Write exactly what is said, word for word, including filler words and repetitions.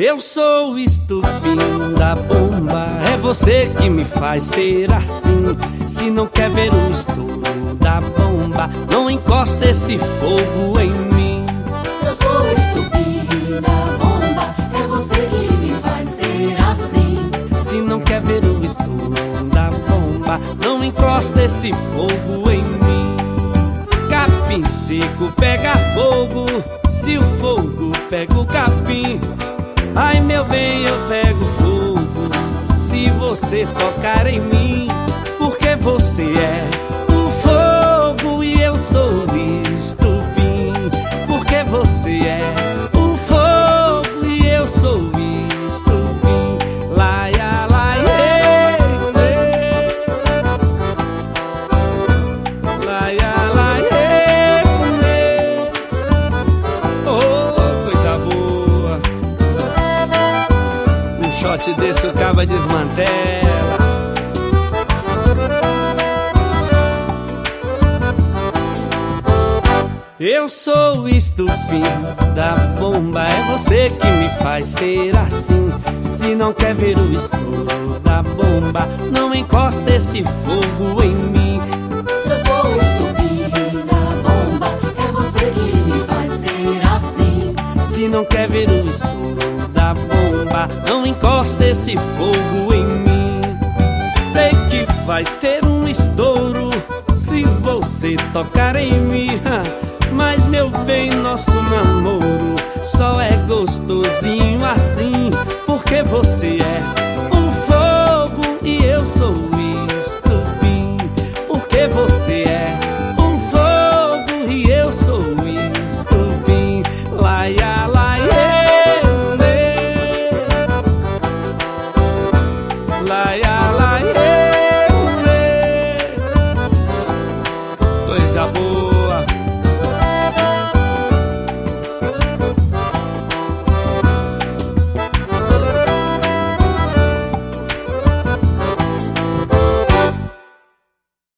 Eu sou o estupim da bomba, é você que me faz ser assim. Se não quer ver o estouro da bomba, não encosta esse fogo em mim. Eu sou o estupim da bomba, é você que me faz ser assim. Se não quer ver o estouro da bomba, não encosta esse fogo em mim. Capim seco pega fogo, se o fogo pega o capim. Ai meu bem, eu pego fogo se você tocar em mim. Porque você é o fogo e eu sou o estupim. Porque você é o fogo e eu sou o estupim. Laia, laia, laia, laia, oh, coisa boa. Um shot desse o caba desmantela. Eu sou o estupim da bomba, é você que me faz ser assim. Se não quer ver o estouro da bomba, não encosta esse fogo em mim. Eu sou o estupim da bomba, é você que me faz ser assim. Se não quer ver o estouro da bomba, não encosta esse fogo em mim. Sei que vai ser um estouro se você tocar em mim. Mas meu bem, nosso namoro só é gostosinho assim. Porque você é